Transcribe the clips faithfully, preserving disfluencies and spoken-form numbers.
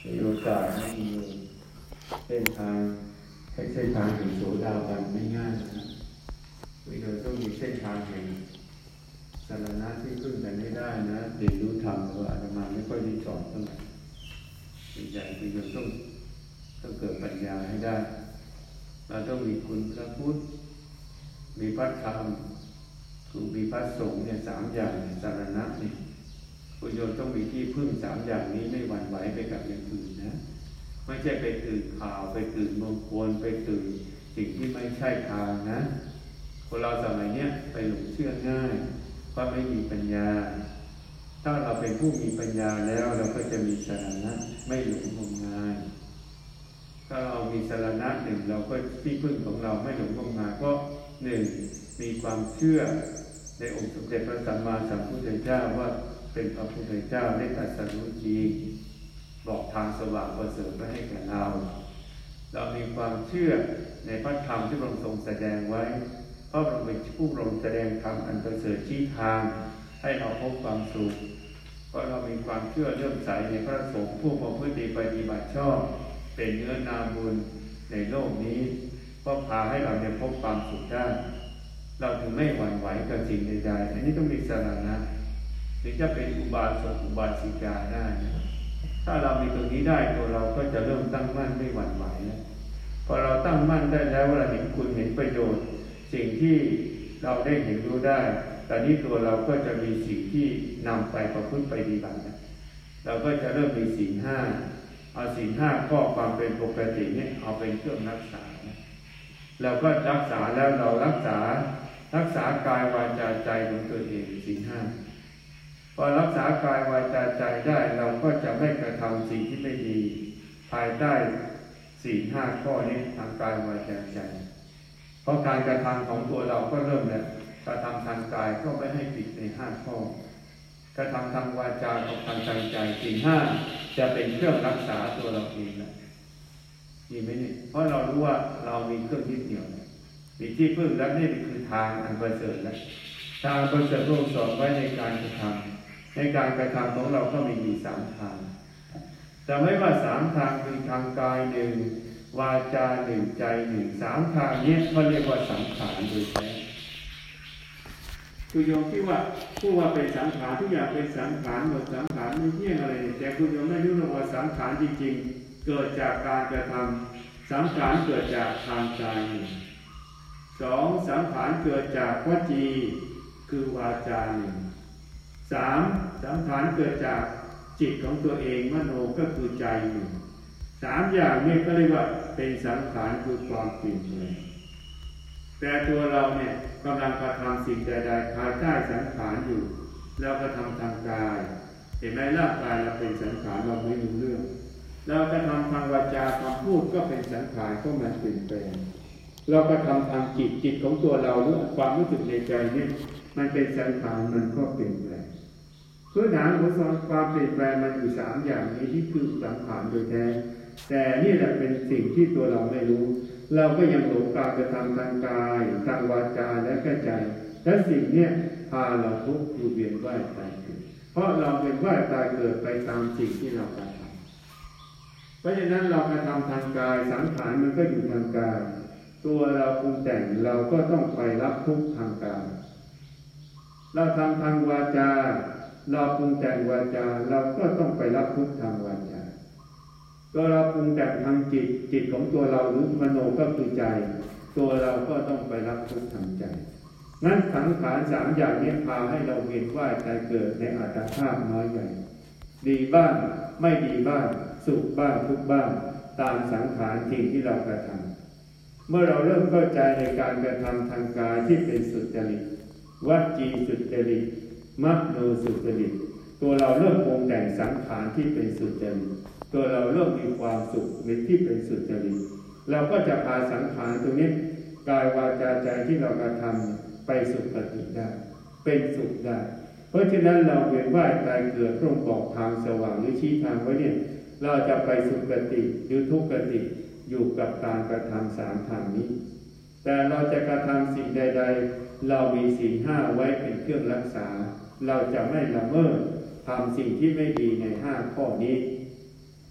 มีโอกาสให้มีเส้นทางให้เส้นทางถึงโสดาบันไม่ง่ายนะวิโยต้องมีเส้นทางแห่งสารณะที่พึ่งกันไม่ได้นะเรียนรู้ธรรมหรืออาตมาไม่ค่อยได้สอนเท่าไหร่ใหญ่วิโยต้องต้องเกิดปัญญาให้ได้เราต้องมีคุณพระพุทธมีพระธรรมคือมีพระสงฆ์เนี่ยสามอย่างสารณะนี่คุณโยมต้องมีที่พึ่งสามอย่างนี้ไม่หวั่นไหวไปกับอย่างอื่นนะไม่ใช่ไปตื่นข่าวไปตื่นมงคลไปตื่นสิ่งที่ไม่ใช่ทางนะคนเราสมัยเนี้ยไปหลงเชื่อง่ายเพราะไม่มีปัญญาถ้าเราเป็นผู้มีปัญญาแล้วเราก็จะมีสารณะไม่หลงงมงายถ้าเรามีสารณะหนึ่งเราก็ที่พึ่งของเราไม่หลงงมงายก็หนึ่งมีความเชื่อในองค์สมเด็จพระสัมมาสัมพุทธเจ้าว่าเป็นพระพุทธเจ้าได้ตรัสรู้จริงบอกทางสว่างประเสริฐไว้ให้แก่เราเรามีความเชื่อในพระธรรมที่พระองค์ทรงแสดงไว้เพราะพระองค์เป็นผู้ทรงแสดงธรรมอันประเสริฐชี้ทางให้เราพบความสุขเพราะเรามีความเชื่อเลื่อมใสในพระสงฆ์ผู้ประพฤติดีปฏิบัติชอบเป็นเนื้อนาบุญในโลกนี้ก็พาให้เราได้พบความสุขได้เราถึงไม่หวั่นไหวกับสิ่งใดๆอันนี้ต้องมีสารณะถึงจะเป็นอุบาสกอุบาสิกาได้นะถ้าเรามีตรงนี้ได้ตัวเราก็จะเริ่มตั้งมั่นไม่หวั่นไหวแล้วพอเราตั้งมั่นได้แล้วเราเห็นคุณเห็นประโยชน์สิ่งที่เราได้เห็นรู้ได้ตอนนี้ตัวเราก็จะมีสิ่งที่นำไปประพฤติไปดีบัตินะเราก็จะเริ่มมีศีลห้าเอาศีลห้าข้อความเป็นปกติเนี่ยเอาเป็นเครื่องรักษาเราก็รักษาแล้วเรารักษารักษากายวาจาใจของตัวเองศีลห้าพอรักษากายวาจาใจได้เราก็จะไม่กระทำสิ่งที่ไม่ดีภายใต้ศีลห้าข้อนี้ทางกายวาจาใจเพราะการกระทำของตัวเราก็เริ่มแล้วกระทำทางกายก็ไม่ให้ผิดในห้าข้อกระทำทางวาจากับทางใจศีลห้าจะเป็นเครื่องรักษาตัวเราเองนะมีไหมเนี่ยเพราะเรารู้ว่าเรามีเครื่องยึดเหนี่ยวมีที่พึ่งแล้วนี่คือทางอันประเสริฐแล้วทางประเสริฐพระองค์สอนไว้ในการกระทำในการกระทำของเราก็มีอยู่สามทางแต่ไม่ว่าสามทางคือทางกายหนึ่งวาจาหนึ่งใจหนึ่งสามทางนี้เขาเรียกว่าสังขารโดยแท้คุณโยมคิดว่าผู้ว่าเป็นสังขารทุกอย่างเป็นสังขารหมดสังขารไม่เที่ยงอะไรแต่คุณโยมไม่รู้หรอกว่าสังขารจริงๆเกิดจากการกระทำสังขารเกิดจากทางกายหนึ่งสองสังขารเกิดจากวจีคือวาจาหนึ่งสามสังขารเกิดจากจิตของตัวเองมโนก็คือใจหนึ่งสามอย่างนี้ก็เรียกว่าเป็นสังขารคือความเปลี่ยนแปลงแต่ตัวเราเนี่ยกำลังกระทำสิ่งใดๆภายใต้สังขารอยู่แล้วกระทำทางกายเห็นไหมร่างกายเราเป็นสังขารเราไม่รู้เรื่องเรากระทำทางวาจาคำพูดก็เป็นสังขารก็มันเปลี่ยนแปลงเรากระทำทางจิตจิตของตัวเราหรือความรู้สึกในใจนี่มันเป็นสังขารมันก็เปลี่ยนแปลงพื้นฐานของความเปลี่ยนแปลงมันอยู่สามอย่างนี้ที่คือสังขารโดยแท้แต่นี่แหละเป็นสิ่งที่ตัวเราไม่รู้เราก็ยังหลงการกระทำทางกายทางวาจาและก็ใจและสิ่งนี้พาเราทุกข์อยู่เวียนว่ายตายเกิดเพราะเราเป็นว่ายตายเกิดไปตามสิ่งที่เรากระทำเพราะฉะนั้นเรากระทำทางกายสังขารมันก็อยู่ทางกายตัวเราปรุงแต่งเราก็ต้องไปรับทุกข์ทางกายเราทำทางวาจาเราปรุงแต่งวาจาเราก็ต้องไปรับทุกข์ทางวาจาตัวเราปรุงแต่งทางจิตจิตของตัวเราหรือมโนก็คือใจตัวเราก็ต้องไปรับทุกข์ทางใจนั้นสังขารสามอย่างนี้พาให้เราเวียนว่ายตายเกิดในอัตภาพน้อยใหญ่ดีบ้างไม่ดีบ้างสุขบ้างทุกข์บ้างตามสังขารจริงที่เรากระทำเมื่อเราเริ่มเข้าใจในการกระทำทางกายที่เป็นสุจริตวจีสุจริตมโนสุจริตตัวเราเริ่มปรุงแต่งสังขารที่เป็นสุจริตตัวเราเริ่มมีความสุขในที่เป็นสุจริตเราก็จะพาสังขารตรงนี้กายวาจาใจที่เรากระทำไปสุคติได้เป็นสุขได้เพราะฉะนั้นเราเวียนว่ายตายเกิดตรงบอกทางสว่างหรือชี้ทางไว้เนี่ยเราจะไปสุคติหรือทุกขติอยู่กับการกระทำสามทางนี้แต่เราจะกระทำสิ่งใดๆเรามีศีลห้าไว้เป็นเครื่องรักษาเราจะไม่ละเมิดทำสิ่งที่ไม่ดีในห้าข้อนี้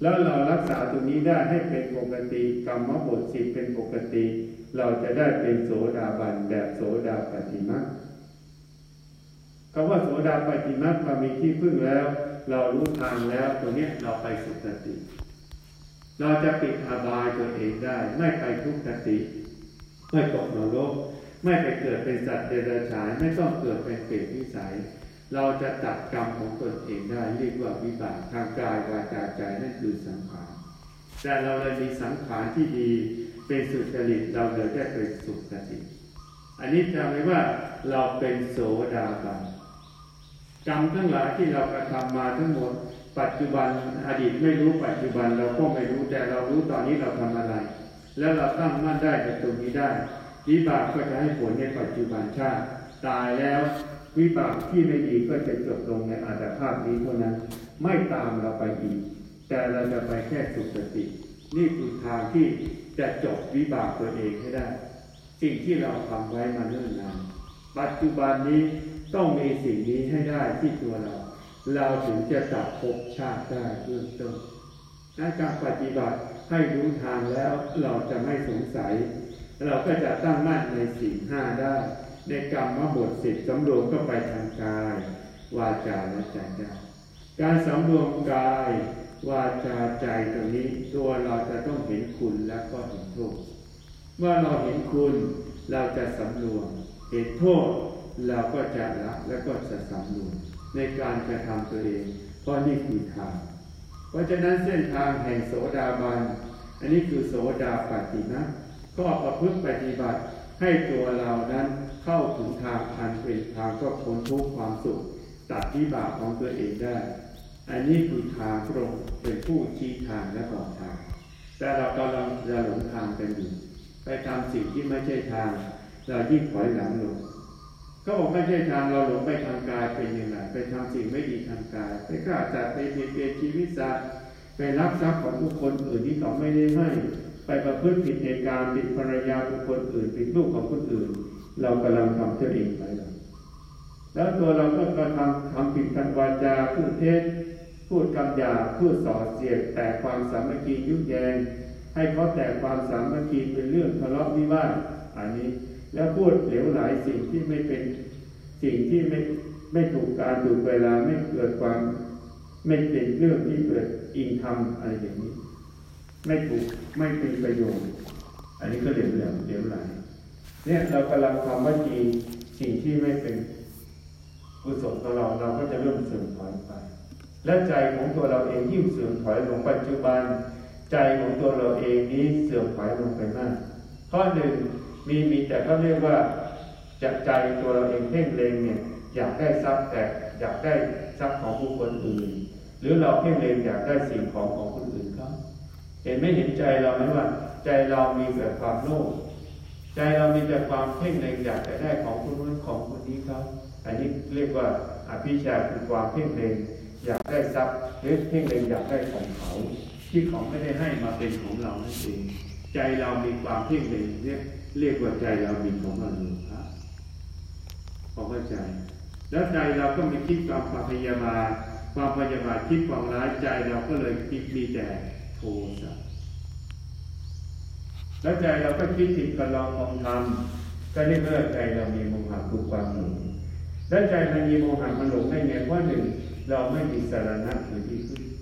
แล้วเรารักษาตรงนี้ได้ให้เป็นปกติกรรมบทสิบเป็นปกติเราจะได้เป็นโสดาบันแบบโสดาปัตติมรรคคำว่าโสดาปัตติมรรคเรามีที่พึ่งแล้วเรารู้ทางแล้วตรงนี้เราไปสุคติเราจะปิดอบายตัวเองได้ไม่ไปทุกขติไม่ตกนรกไม่ไปเกิดเป็นสัตว์เดรัจฉานไม่ต้องเกิดเป็นเปรตวิสัยเราจะตัดกรรมของตนเองได้เรียกว่าวิบากทางกายวาจาใจนั่นคือสังขารแต่เราเลยมีสังขารที่ดีเป็นสุจริตเราเลยได้เป็นสุขติอันนี้จำไว้ว่าเราเป็นโสดาบันกรรมทั้งหลายที่เรากระทำมาทั้งหมดปัจจุบันอดีตไม่รู้ปัจจุบันเราก็ไม่รู้แต่เรารู้ตอนนี้เราทำอะไรแล้วเราตั้งมั่นได้ในตรงนี้ได้วิบากก็จะให้ผลในปัจจุบันชาติตายแล้ววิบากที่ไม่ดีก็จะจบลงในอัตภาพนี้เท่านั้นไม่ตามเราไปอีกแต่เราจะไปแค่สุขตินี่คือทางที่จะจบวิบากตัวเองให้ได้สิ่งที่เราทำไว้มาเนิ่นนานปัจจุบันนี้ต้องมีสิ่งนี้ให้ได้ที่ตัวเราเราถึงจะตัดภพชาติได้เบื้องต้นในการปฏิบัติให้รู้ทางแล้วเราจะไม่สงสัยเราก็จะตั้งมั่นในศีลห้าได้ในกรรมบทสิบสำรวมก็ไปทางกายวาจาและใจได้การสำรวมกายวาจาใจตรงนี้ตัวเราจะต้องเห็นคุณและก็เห็นโทษเมื่อเราเห็นคุณเราจะสำรวมเห็นโทษเราก็จะละและก็จะสำรวมในการกระทำตัวเองเพราะนี่คือทางเพราะฉะนั้นเส้นทางแห่งโสดาบันอันนี้คือโสดาปัตตินะก็ประพฤติปฏิบัติให้ตัวเรานั้นเข้าถึงทางอันเป็นทางก็พ้นทุกข์ความสุขตัดวิบากของตัวเองได้อันนี้คือทางพระองค์เป็นผู้ชี้ทางและบอกทางแต่เรากำลังจะหลงทางกันอยู่ไปทำสิ่งที่ไม่ใช่ทางเรายิ่งถอยหลังลงเขาบอกไม่ใช่ทางเราหลงไปทางกายเป็นยังไงไปทำสิ่งไม่ดีทางกายไปฆ่าสัตว์ไปเบียดเบียนชีวิตสัตว์ไปลักทรัพย์ของบุคคลอื่นที่เขาไม่ได้ให้ไปประพฤติผิดในการผิดภรรยาบุคคลอื่นผิดลูกของคนอื่นเรากำลังทำตัวเองไปแล้วตัวเราก็กระทำทำผิดทางวาจาพูดเท็จพูดคำหยาบพูดส่อเสียดแต่ความสามัคคียุแยงให้เขาแต่ความสามัคคีเป็นเรื่องทะเลาะวิวาทอันนี้แล้วพูดเหลวไหลสิ่งที่ไม่เป็นสิ่งที่ไม่ไม่ถูกการถูกเวลาไม่เกิดความไม่เป็นเรื่องที่เกิดอิงธรรมอะไรอย่างนี้ไม่ถูกไม่เป็นประโยชน์อันนี้ก็เหลวไหลเหลวไหลเนี่ยเรากำลังทำว่าจริงสิ่งที่ไม่เป็นกุศลของเราเราก็จะเริ่มเสื่อมถอยไปและใจของตัวเราเองยิ่งเสื่อมถอยลงปัจจุบันใจของตัวเราเองนี้เสื่อมถอยลงไปมากข้อหนึ่งมีมีแต่เขาเรียกว่าจะใจตัวเราเองเพ่งเล็งเนี่ยอยากได้ทรัพย์แต่อยากได้ทรัพย์ของผู้คนอื่นหรือเราเพ่งเล็งอยากได้สิ่งของของคนอื่นเขาเห็นไม่เห็นใจเราไหมว่าใจเรามีแต่ความโลภใจเรามีแต่ความเพ่งเล็งอยากจะได้ของคนนู้นของคนนี้เขาอันนี้เรียกว่าอภิชาคือความเพ่งเล็งอยากได้ทรัพย์หรือเพ่งเล็งอยากได้ของเขาที่เขาไม่ได้ให้มาเป็นของเรานั่นเองใจเรามีความเพ่งเล็งเนี่ยเรียกว่าใจเรามีของอนุภาพพอเข้าใจแล้วใจเราก็มีคิดความพยาบาทความพยาบาทคิดความร้ายใจเราก็เลยคิดมีแต่โทสะแล้วใจเราก็คิดผิดกับเราของธรรมก็เรียกว่าใจเรามีโมหะคือความหลงแล้วใจมันมีโมหะมันหลงได้ไงเพราะหนึ่งเราไม่มีสรณะคือที่พึ่ง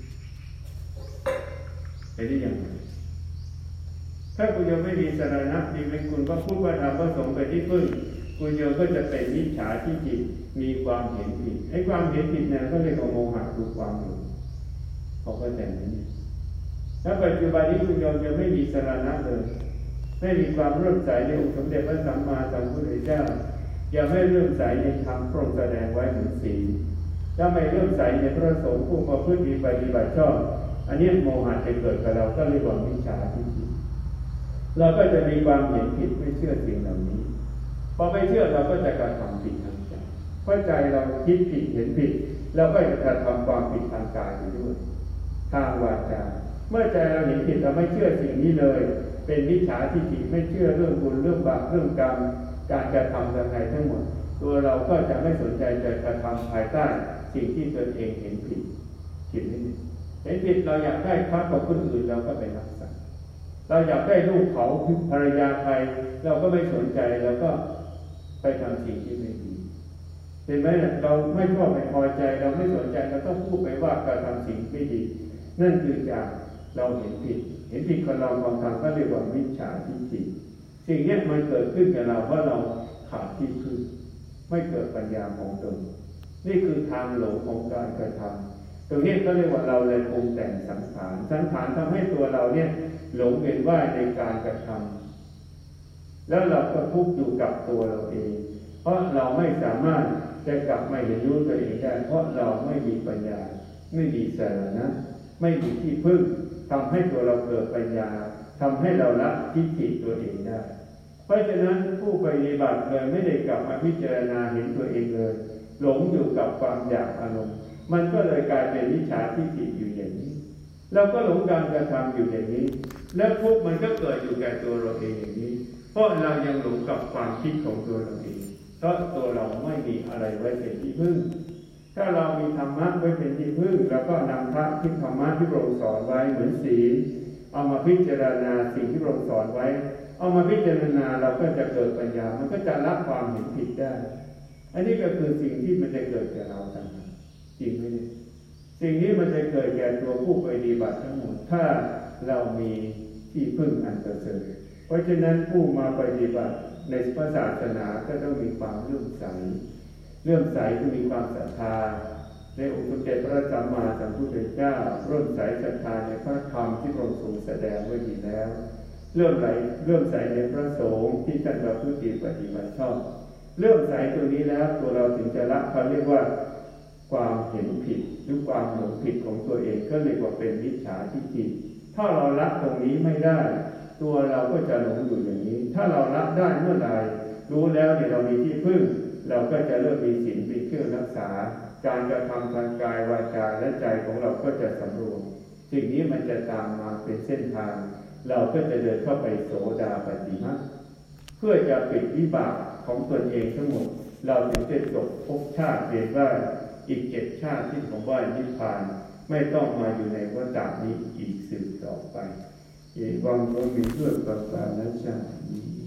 ไอ้นี่อย่างไรถ้าคุณยังไม่มีสรณะมีเป็นคุณก็พูดว่าทำก็สงไปที่พึ่งคุณยังก็จะเป็นมิจฉาทิฏฐิมีความเห็นผิดไอ้ความเห็นผิดเนี่ยก็เรียกว่าโมหะคือความหลงเขาก็แต่งนี้ถ้าปัจจุบันนี้คุณยังยังไม่มีสรณะเลยไม่มีความเริ่มใสในองค์สมเด็จพระสัมมาสัมพุทธเจ้ายังไม่เริ่มใสในธรรมพระองค์แสดงไว้เหมือนศีลถ้าไม่เริ่มใสในพระสงฆ์ผู้ประพฤติดีปฏิบัติชอบอันนี้โมหะจะเกิดกับเราก็เรียกว่ามิจฉาทิฏฐิเราก็จะมีความเห็นผิดไม่เชื่อสิ่งเหล่านี้พอไม่เชื่อเราก็จะกระทำผิดทางใจเพราะใจเราคิดผิดเห็นผิดเราก็จะกระทำความผิดทางกายไปด้วยทางวาจาเมื่อใจเราเห็นผิดเราไม่เชื่อสิ่งนี้เลยเป็นมิจฉาทิฏฐิไม่เชื่อเรื่องบุญเรื่องบาปเรื่องกรรมการกระทำอะไรทั้งหมดตัวเราก็จะไม่สนใจจะกระทำภายใต้สิ่งที่ตนเองเห็นผิดผิดนี่เห็นผิดเราอยากได้พระของคนอื่นเราก็ไปรักษาเราอยากได้ลูกเขาภรรยาใครเราก็ไม่สนใจเราก็ไปทำสิ่งที่ไม่ดีเห็นไหมเราไม่ชอบไม่พอใจเราไม่สนใจเราต้องพูดไปว่าการทำสิ่งไม่ดีนั่นคือจากเราเห็นผิดเห็นผิดคนเราบางครั้งก็เรียกว่ามิจฉาทิฏฐิสิ่งนี้มันเกิดขึ้นกับเราเพราะเราขาดที่พึ่งไม่เกิดปัญญาของตนนี่คือทางหลงของการกระทำตรงนี้ก็เรียกว่าเราเลยปรุงแต่งสังขารสังขารทำให้ตัวเราเนี่ยหลงเวียนว่ายในการกระทำแล้วเราก็ทุกข์อยู่กับตัวเราเองเพราะเราไม่สามารถจะกลับมาเห็นรู้ตัวเองได้เพราะเราไม่มีปัญญาไม่มีสาระไม่มีที่พึ่งทำให้ตัวเราเกิดปัญญาทำให้เราละทิฏฐิตัวเองได้เพราะฉะนั้นผู้ปฏิบัติเลยไม่ได้กลับมาพิจารณาเห็นตัวเองเลยหลงอยู่กับความอยากอารมณ์มันก็เลยกลายเป็นมิจฉาทิฏฐิอยู่อย่างนี้เราก็หลงการกระทำอยู่อย่างนี้และทุกข์มันก็เกิดอยู่แก่ตัวเราเองอย่างนี้เพราะเรายังหลงกับความคิดของตัวเราเองเพราะตัวเราไม่มีอะไรไว้เป็นที่พึ่งถ้าเรามีธรรมะไว้เป็นที่พึ่งแล้วก็นำพระที่ธรรมะที่พระองค์สอนไว้เหมือนศีลเอามาพิจารณาสิ่งที่พระองค์สอนไว้เอามาพิจารณาเราก็จะเกิดปัญญามันก็จะละความเห็นผิดได้อันนี้ก็คือสิ่งที่มันจะเกิดแก่เราทั้งนั้นจริงไหมเนี่ยสิ่งนี้มันจะเกิดแก่ตัวผู้ปฏิบัติทั้งหมดถ้าเรามีที่พึ่งอันประเสริฐเพราะฉะนั้นผู้มาปฏิบัติในพระศาสนาก็ต้องมีความเลื่อมใสเลื่อมใสคือมีความศรัทธาในองค์สมเด็จพระสัมมาสัมพุทธเจ้าเลื่อมใสศรัทธาในพระธรรมที่พระองค์ทรงแสดงไว้ดีแล้วเลื่อมใสเลื่อมใสในพระสงฆ์ที่ท่านประพฤติปฏิบัติชอบเลื่อมใสตัวนี้แล้วตัวเราถึงจะละเขาเรียกว่าความเห็นผิดหรือความหลงผิดของตัวเองก็เรียกว่าเป็นมิจฉาทิฏฐิถ้าเราละตรงนี้ไม่ได้ตัวเราก็จะหลงอยู่อย่างนี้ถ้าเราละได้เมื่อใดรู้แล้วเนี่ยเรามีที่พึ่งเราก็จะเริ่มมีศีลเป็นเครื่องรักษาการกระทำทางกายวาจาและใจของเราก็จะสำรวมสิ่งนี้มันจะตามมาเป็นเส้นทางเราก็จะเดินเข้าไปโสดาปัตติมรรคเพื่อจะปิดวิบากของตนเองทั้งหมดเราถึงจะจบภพชาติเรียนว่าอีกเจ็ดชาติที่ผมว่านิพพานไม่ต้องมาอยู่ในวัฏฏะนี้อีกสืบต่อไปเอวังก็มีเพื่อประการนั้นชาตินี้